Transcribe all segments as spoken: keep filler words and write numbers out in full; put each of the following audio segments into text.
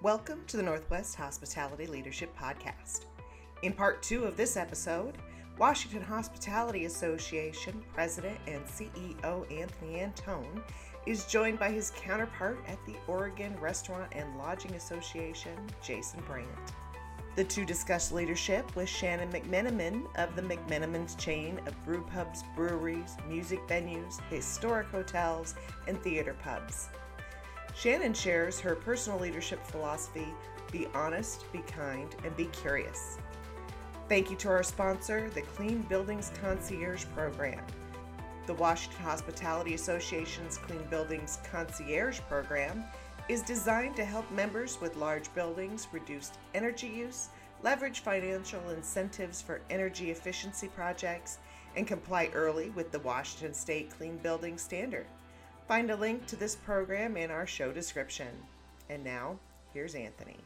Welcome to the Northwest Hospitality Leadership Podcast. In part two of this episode, Washington Hospitality Association President and C E O Anthony Antone is joined by his counterpart at the Oregon Restaurant and Lodging Association, Jason Brandt. The two discuss leadership with Shannon McMenamin of the McMenamins chain of brew pubs, breweries, music venues, historic hotels, and theater pubs. Shannon shares her personal leadership philosophy: be honest, be kind, and be curious. Thank you to our sponsor, the Clean Buildings Concierge Program. The Washington Hospitality Association's Clean Buildings Concierge Program is designed to help members with large buildings reduce energy use, leverage financial incentives for energy efficiency projects, and comply early with the Washington State Clean Building Standard. Find a link to this program in our show description. And now, here's Anthony.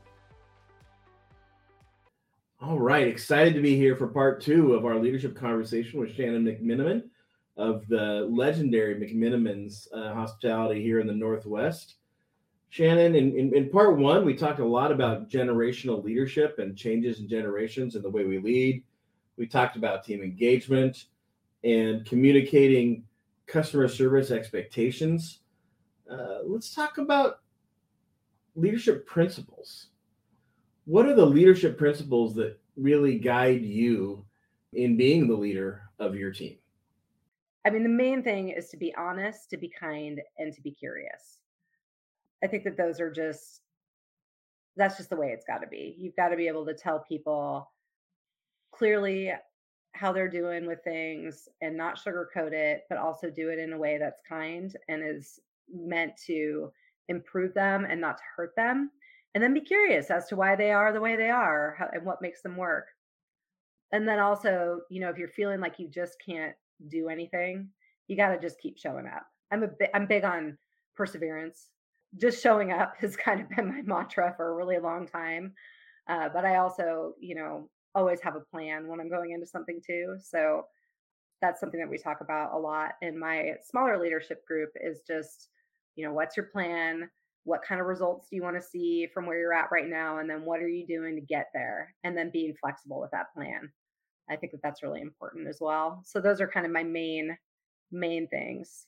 All right, excited to be here for part two of our leadership conversation with Shannon McMenamin of the legendary McMenamins uh, Hospitality here in the Northwest. Shannon, in, in, in part one, we talked a lot about generational leadership and changes in generations and the way we lead. We talked about team engagement and communicating customer service expectations. Uh, let's talk about leadership principles. What are the leadership principles that really guide you in being the leader of your team? I mean, the main thing is to be honest, to be kind, and to be curious. I think that those are just, that's just the way it's got to be. You've got to be able to tell people clearly how they're doing with things and not sugarcoat it, but also do it in a way that's kind and is meant to improve them and not to hurt them. And then be curious as to why they are the way they are how, and what makes them work. And then also, you know, if you're feeling like you just can't do anything, you got to just keep showing up. I'm a bit, I'm big on perseverance. Just showing up has kind of been my mantra for a really long time. Uh, but I also, you know, always have a plan when I'm going into something too. So that's something that we talk about a lot in my smaller leadership group is just, you know, what's your plan? What kind of results do you want to see from where you're at right now? And then what are you doing to get there? And then being flexible with that plan. I think that that's really important as well. So those are kind of my main, main things.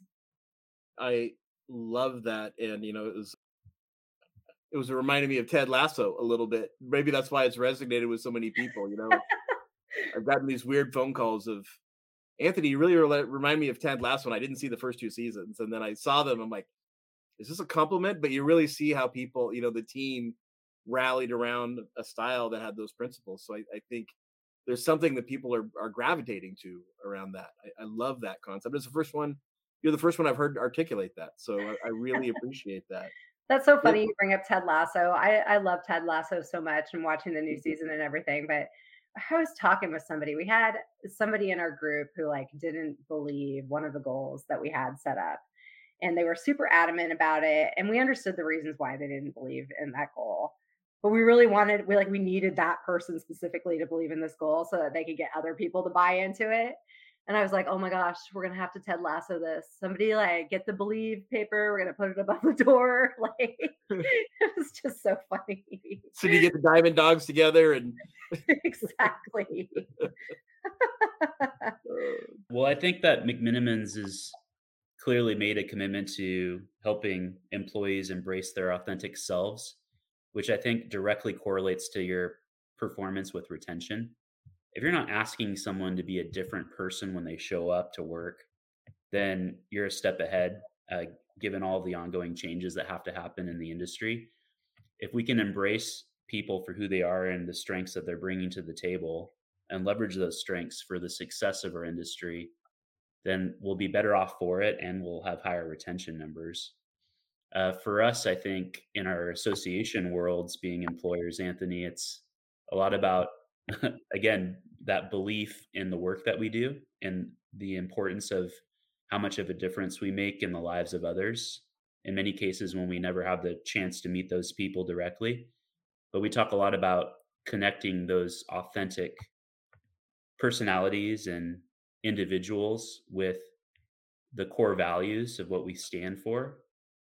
I love that. And, you know, it was, it was reminding me of Ted Lasso a little bit. Maybe that's why it's resonated with so many people. You know, I've gotten these weird phone calls of, Anthony, you really re- remind me of Ted Lasso. And I didn't see the first two seasons. And then I saw them. I'm like, is this a compliment? But you really see how people, you know, the team rallied around a style that had those principles. So I, I think there's something that people are, are gravitating to around that. I, I love that concept. It's the first one. You're the first one I've heard articulate that. So I, I really appreciate that. That's so funny you bring up Ted Lasso. I, I love Ted Lasso so much and watching the new season and everything. But I was talking with somebody. We had somebody in our group who like didn't believe one of the goals that we had set up. And they were super adamant about it. And we understood the reasons why they didn't believe in that goal. But we really wanted, we like, we needed that person specifically to believe in this goal so that they could get other people to buy into it. And I was like, oh my gosh, we're going to have to Ted Lasso this. Somebody like get the believe paper. We're going to put it above the door. Like, it was just so funny. So you get the Diamond Dogs together and. Exactly. Well, I think that McMenamins is clearly made a commitment to helping employees embrace their authentic selves, which I think directly correlates to your performance with retention. If you're not asking someone to be a different person when they show up to work, then you're a step ahead, uh, given all the ongoing changes that have to happen in the industry. If we can embrace people for who they are and the strengths that they're bringing to the table and leverage those strengths for the success of our industry, then we'll be better off for it and we'll have higher retention numbers. Uh, for us, I think in our association worlds, being employers, Anthony, it's a lot about, again, that belief in the work that we do and the importance of how much of a difference we make in the lives of others. In many cases, when we never have the chance to meet those people directly, but we talk a lot about connecting those authentic personalities and individuals with the core values of what we stand for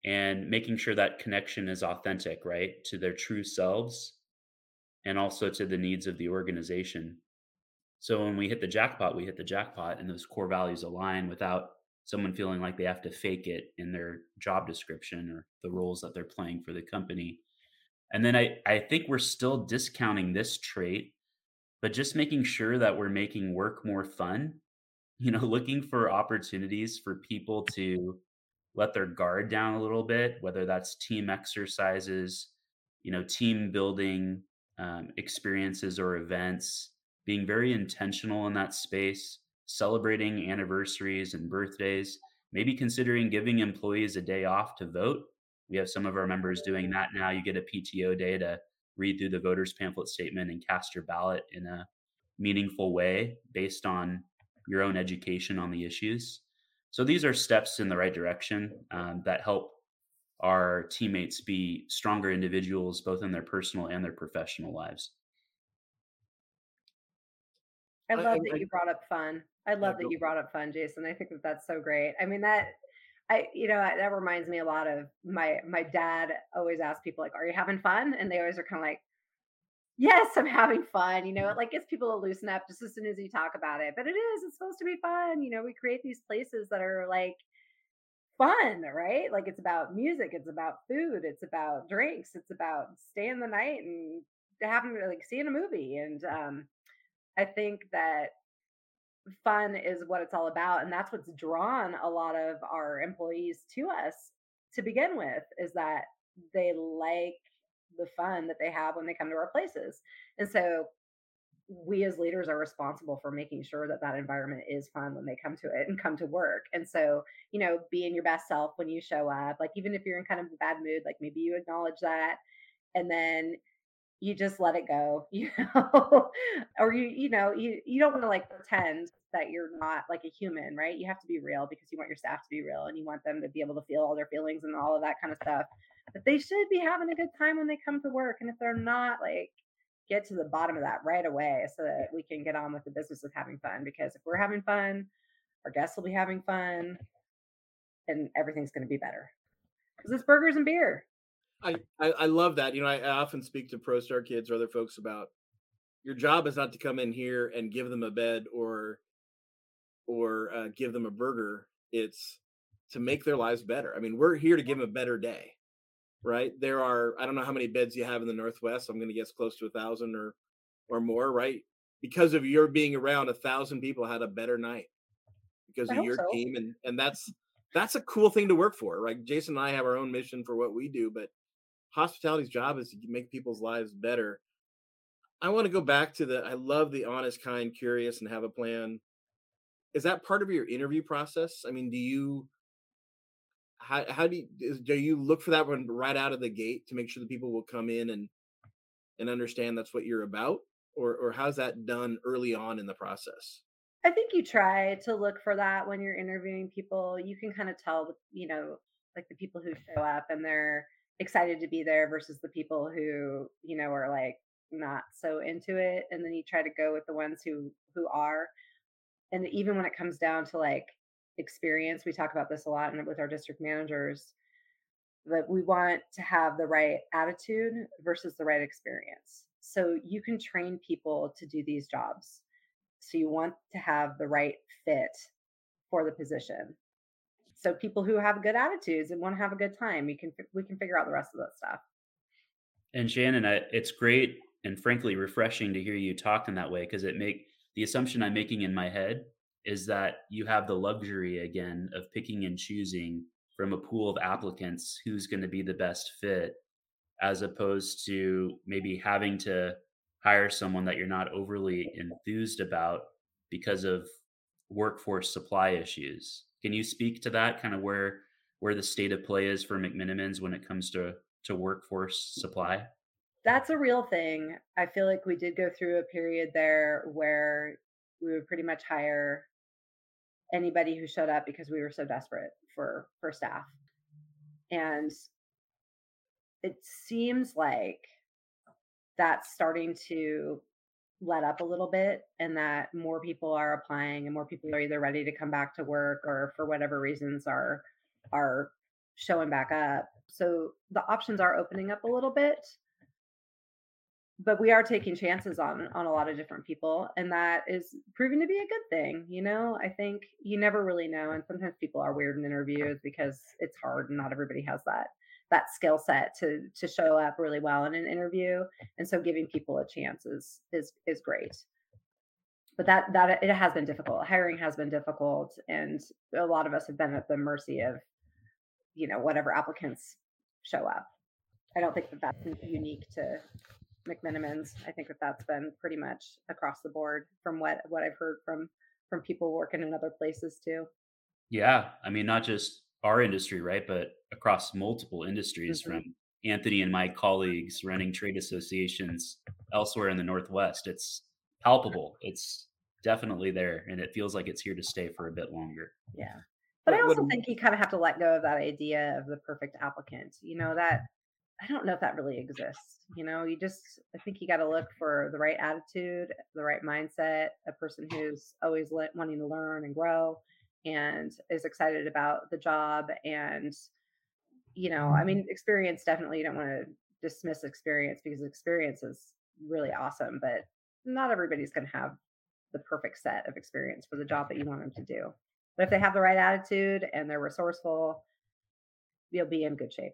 and making sure that connection is authentic, right, to their true selves and also to the needs of the organization. So when we hit the jackpot, we hit the jackpot and those core values align without someone feeling like they have to fake it in their job description or the roles that they're playing for the company. And then I, I think we're still discounting this trait, but just making sure that we're making work more fun, you know, looking for opportunities for people to let their guard down a little bit, whether that's team exercises, you know, team building um, experiences or events, being very intentional in that space, celebrating anniversaries and birthdays, maybe considering giving employees a day off to vote. We have some of our members doing that now. You get a P T O day to read through the voters pamphlet statement and cast your ballot in a meaningful way based on your own education on the issues. So these are steps in the right direction um, that help our teammates be stronger individuals, both in their personal and their professional lives. I I, love I, that I you brought up fun. I yeah, love that go you for it. brought up fun, Jason. I think that that's so great. I mean, that I, you know, that reminds me a lot of my my dad always asks people like, "Are you having fun?" And they always are kind of like, "Yes, I'm having fun." You know, it like gets people to loosen up just as soon as you talk about it. But it is, it's supposed to be fun. You know, we create these places that are like fun, right? Like it's about music, it's about food, it's about drinks, it's about staying the night and having like seeing a movie. And um, I think that fun is what it's all about, and that's what's drawn a lot of our employees to us to begin with, is that they like the fun that they have when they come to our places. And so we as leaders are responsible for making sure that that environment is fun when they come to it and come to work. And so, you know, being your best self when you show up, like even if you're in kind of a bad mood, like maybe you acknowledge that, and then you just let it go, you know, or you, you know, you, you don't want to like pretend that you're not like a human, right? You have to be real because you want your staff to be real and you want them to be able to feel all their feelings and all of that kind of stuff. But they should be having a good time when they come to work. And if they're not, like, get to the bottom of that right away so that we can get on with the business of having fun. Because if we're having fun, our guests will be having fun and everything's going to be better because it's burgers and beer. I, I, I love that. You know, I, I often speak to ProStar kids or other folks about your job is not to come in here and give them a bed or or uh, give them a burger. It's to make their lives better. I mean, we're here to give them a better day, right? There are, I don't know how many beds you have in the Northwest. I'm going to guess close to a thousand or or more, right? Because of your being around, a thousand people had a better night because I of hope your so. team, and and that's that's a cool thing to work for, right? Jason and I have our own mission for what we do, but hospitality's job is to make people's lives better. I want to go back to the I love the honest, kind, curious, and have a plan. Is that part of your interview process? I mean, do you how how do you is, do you look for that one right out of the gate to make sure that people will come in and and understand that's what you're about, or or how's that done early on in the process? I think you try to look for that when you're interviewing people. You can kind of tell, you know, like the people who show up and they're excited to be there versus the people who, you know, are like not so into it. And then you try to go with the ones who who are. And even when it comes down to like experience, we talk about this a lot and with our district managers, that we want to have the right attitude versus the right experience. So you can train people to do these jobs. So you want to have the right fit for the position. So people who have good attitudes and want to have a good time, we can we can figure out the rest of that stuff. And Shannon, I, it's great and frankly refreshing to hear you talk in that way because it make the assumption I'm making in my head is that you have the luxury again of picking and choosing from a pool of applicants who's going to be the best fit, as opposed to maybe having to hire someone that you're not overly enthused about because of workforce supply issues. Can you speak to that, kind of where where the state of play is for McMenamins when it comes to to workforce supply? That's a real thing. I feel like we did go through a period there where we would pretty much hire anybody who showed up because we were so desperate for for staff. And it seems like that's starting to let up a little bit and that more people are applying and more people are either ready to come back to work or for whatever reasons are are showing back up. So the options are opening up a little bit, but we are taking chances on on a lot of different people, and that is proving to be a good thing. You know, I think you never really know, and sometimes people are weird in interviews because it's hard and not everybody has that that skill set to to show up really well in an interview. And so giving people a chance is is is great. But that that it has been difficult. Hiring has been difficult, and a lot of us have been at the mercy of, you know, whatever applicants show up. I don't think that that's unique to McMenamins. I think that that's been pretty much across the board from what what I've heard from from people working in other places too. Yeah, I mean, not just our industry, right, but across multiple industries, Mhm. from Anthony and my colleagues running trade associations elsewhere in the Northwest. It's palpable. It's definitely there, and it feels like it's here to stay for a bit longer. Yeah. But I What, what also think you kind of have to let go of that idea of the perfect applicant. You know, that I don't know if that really exists. You know, you just, I think you got to look for the right attitude, the right mindset, a person who's always le- wanting to learn and grow and is excited about the job. And, you know, I mean, experience definitely, you don't want to dismiss experience because experience is really awesome, but not everybody's going to have the perfect set of experience for the job that you want them to do. But if they have the right attitude and they're resourceful, you'll be in good shape.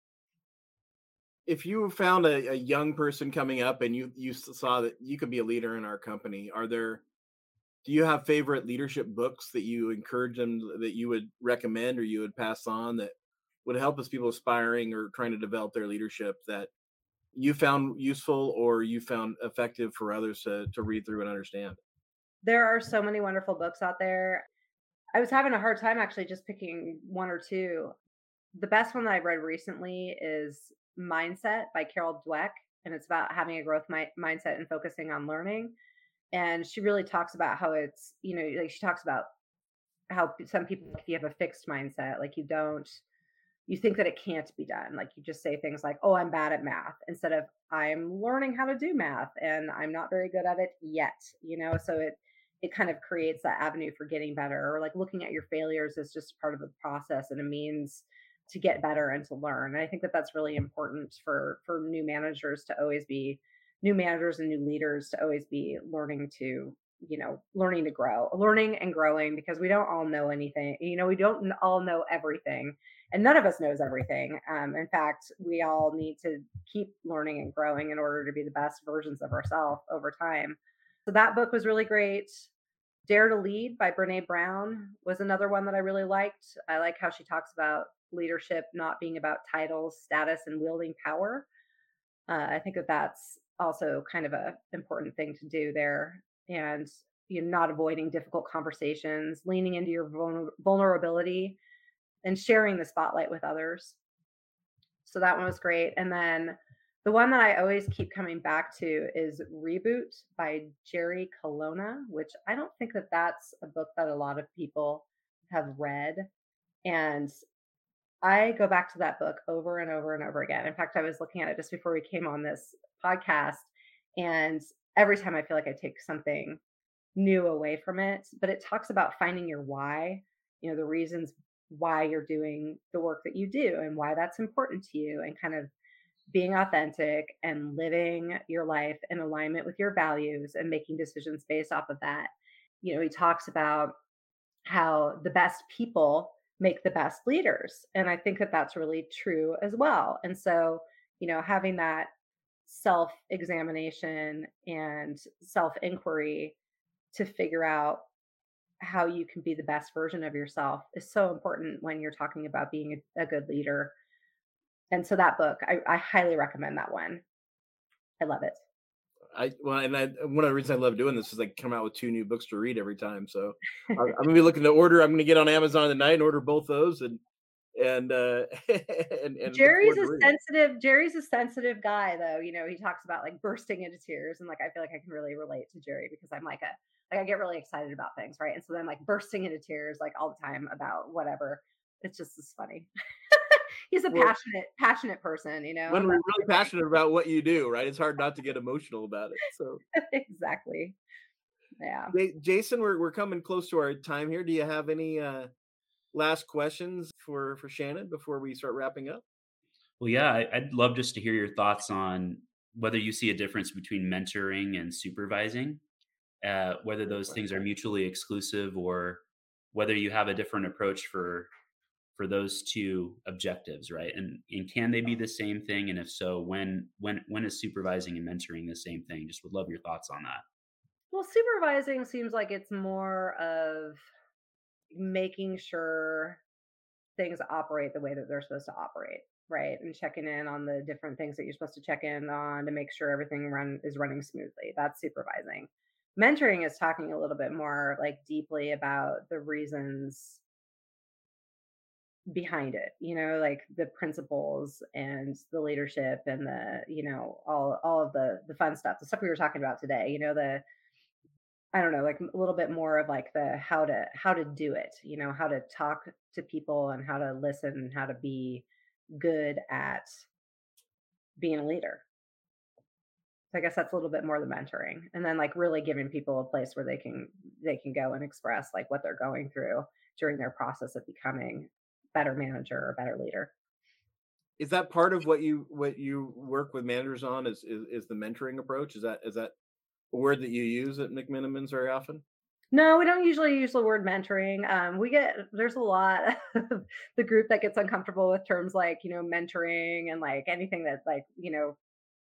if you found a, a young person coming up and you you s- saw that you could be a leader in our company, are there do you have favorite leadership books that you encourage them, that you would recommend or you would pass on, that would help us, people aspiring or trying to develop their leadership, that you found useful or you found effective for others to to read through and understand? There are so many wonderful books out there. I was having a hard time actually just picking one or two. The best one that I've read recently is Mindset by Carol Dweck, and it's about having a growth mi- mindset and focusing on learning. And she really talks about how it's, you know, like she talks about how some people, if you have a fixed mindset, like you don't, you think that it can't be done. Like you just say things like, oh, I'm bad at math instead of I'm learning how to do math and I'm not very good at it yet, you know? So it, it kind of creates that avenue for getting better, or like looking at your failures as just part of the process and a means to get better and to learn. And I think that that's really important for, for new managers to always be new managers and new leaders to always be learning to, you know, learning to grow, learning and growing, because we don't all know anything. You know, we don't all know everything, and none of us knows everything. Um, in fact, we all need to keep learning and growing in order to be the best versions of ourselves over time. So that book was really great. Dare to Lead by Brene Brown was another one that I really liked. I like how she talks about leadership not being about titles, status, and wielding power. Uh, I think that that's also kind of a important thing to do there, and you're not avoiding difficult conversations, leaning into your vulner- vulnerability, and sharing the spotlight with others. So that one was great. And then the one that I always keep coming back to is Reboot by Jerry Colonna, which I don't think that that's a book that a lot of people have read. And I go back to that book over and over and over again. In fact, I was looking at it just before we came on this podcast, and every time I feel like I take something new away from it, but it talks about finding your why, you know, the reasons why you're doing the work that you do and why that's important to you, and kind of being authentic and living your life in alignment with your values and making decisions based off of that. You know, he talks about how the best people make the best leaders. And I think that that's really true as well. And so, you know, having that self examination and self inquiry to figure out how you can be the best version of yourself is so important when you're talking about being a, a good leader. And so that book, I, I highly recommend that one. I love it. I well, and I, one of the reasons I love doing this is I come out with two new books to read every time. So I- I'm gonna be looking to order. I'm gonna get on Amazon tonight and order both those, and and uh, and and look Jerry's forward to a reading. sensitive Jerry's a sensitive guy though. You know, he talks about like bursting into tears, and like I feel like I can really relate to Jerry because I'm like a like I get really excited about things, right? And so then I'm like bursting into tears like all the time about whatever. It's just as funny. He's a Well, passionate passionate person, you know. when And we're that's really passionate about what you do, right? It's hard not to get emotional about it. So, exactly. Yeah. Ja- Jason, we're we're coming close to our time here. Do you have any uh last questions for for Shannon before we start wrapping up? Well, yeah, I, I'd love just to hear your thoughts on whether you see a difference between mentoring and supervising, uh, whether Great those things are question. mutually exclusive or whether you have a different approach for for those two objectives, right? And and can they be the same thing? And if so, when when when is supervising and mentoring the same thing? Just would love your thoughts on that. Well, supervising seems like it's more of making sure things operate the way that they're supposed to operate, right? And checking in on the different things that you're supposed to check in on to make sure everything run is running smoothly. That's supervising. Mentoring is talking a little bit more like deeply about the reasons behind it, you know, like the principles and the leadership and the, you know, all all of the the fun stuff, the stuff we were talking about today, you know, the I don't know, like a little bit more of like the how to how to do it, you know, how to talk to people and how to listen and how to be good at being a leader. So I guess that's a little bit more the mentoring. And then like really giving people a place where they can they can go and express like what they're going through during their process of becoming a better manager or better leader. Is that part of what you what you work with managers on? Is is, is the mentoring approach? Is that is that a word that you use at McMinimans very often? No, we don't usually use the word mentoring. Um, we get there's a lot of the group that gets uncomfortable with terms like, you know, mentoring and like anything that like, you know,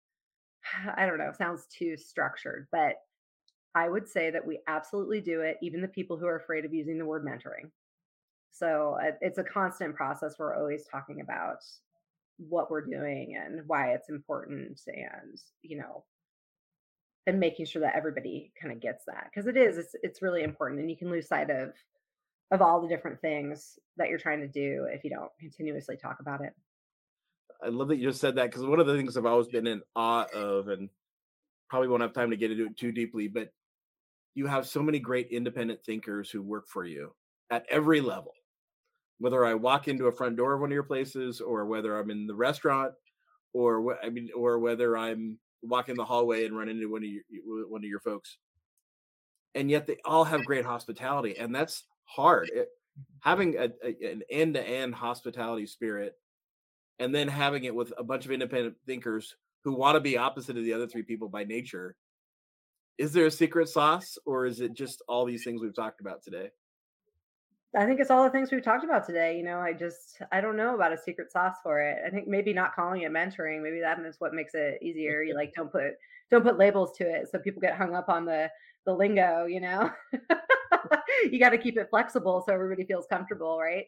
I don't know, sounds too structured, but I would say that we absolutely do it, even the people who are afraid of using the word mentoring. So uh, it's a constant process. We're always talking about what we're doing and why it's important and, you know, and making sure that everybody kind of gets that because it is it's it's really important and you can lose sight of of all the different things that you're trying to do if you don't continuously talk about it. I love that you just said that because one of the things I've always been in awe of, and probably won't have time to get into it too deeply, but you have so many great independent thinkers who work for you at every level. Whether I walk into a front door of one of your places, or whether I'm in the restaurant, or wh- I mean, or whether I'm walking the hallway and run into one of your one of your folks, and yet they all have great hospitality, and that's hard. It, having a, a, an end to end hospitality spirit, and then having it with a bunch of independent thinkers who want to be opposite of the other three people by nature. Is there a secret sauce, or is it just all these things we've talked about today? I think it's all the things we've talked about today. You know, I just I don't know about a secret sauce for it. I think maybe not calling it mentoring, maybe that is what makes it easier. You like don't put don't put labels to it so people get hung up on the the lingo, you know. You got to keep it flexible so everybody feels comfortable, right?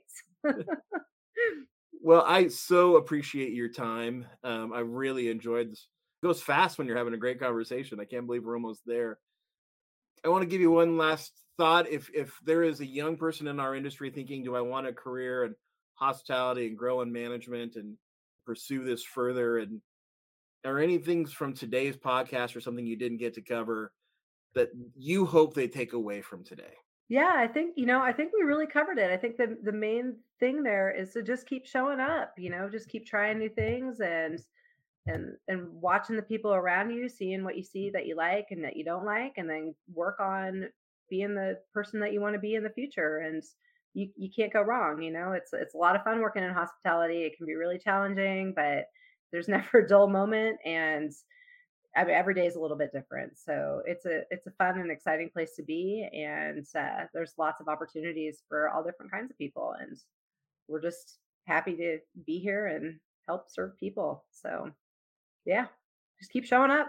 Well, I so appreciate your time. Um, I really enjoyed this. It goes fast when you're having a great conversation. I can't believe we're almost there. I want to give you one last thought. If if there is a young person in our industry thinking, do I want a career in hospitality and grow in management and pursue this further, and are any things from today's podcast or something you didn't get to cover that you hope they take away from today? Yeah, I think, you know, I think we really covered it. I think the the main thing there is to just keep showing up, you know, just keep trying new things and and and watching the people around you, seeing what you see that you like and that you don't like, and then work on being the person that you want to be in the future. And you you can't go wrong, you know. It's it's a lot of fun working in hospitality. It can be really challenging, but there's never a dull moment. And I mean, every day is a little bit different. So it's a it's a fun and exciting place to be, and uh, there's lots of opportunities for all different kinds of people, and we're just happy to be here and help serve people. So yeah, just keep showing up.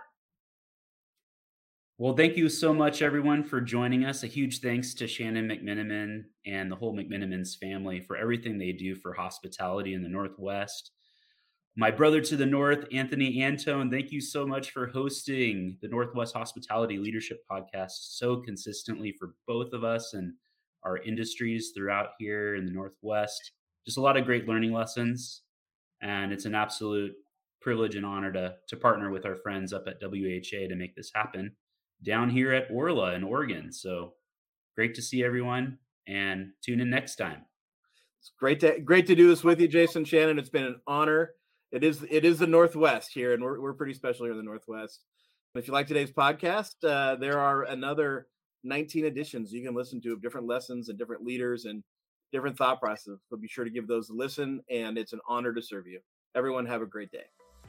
Well, thank you so much, everyone, for joining us. A huge thanks to Shannon McMiniman and the whole McMinimans family for everything they do for hospitality in the Northwest. My brother to the north, Anthony Antone, thank you so much for hosting the Northwest Hospitality Leadership Podcast so consistently for both of us and our industries throughout here in the Northwest. Just a lot of great learning lessons. And it's an absolute privilege and honor to, to partner with our friends up at W H A to make this happen down here at Orla in Oregon. So great to see everyone, and tune in next time. It's great to great to do this with you, Jason Shannon. It's been an honor. It is it is the Northwest here, and we're we're pretty special here in the Northwest. If you like today's podcast, uh, there are another nineteen editions you can listen to of different lessons and different leaders and different thought processes. So be sure to give those a listen, and it's an honor to serve you. Everyone have a great day.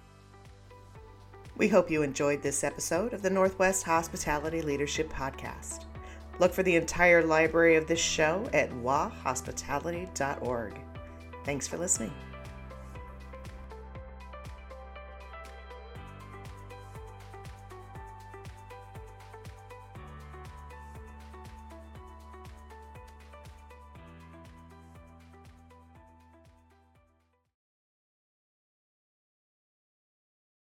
We hope you enjoyed this episode of the Northwest Hospitality Leadership Podcast. Look for the entire library of this show at w a hospitality dot org. Thanks for listening.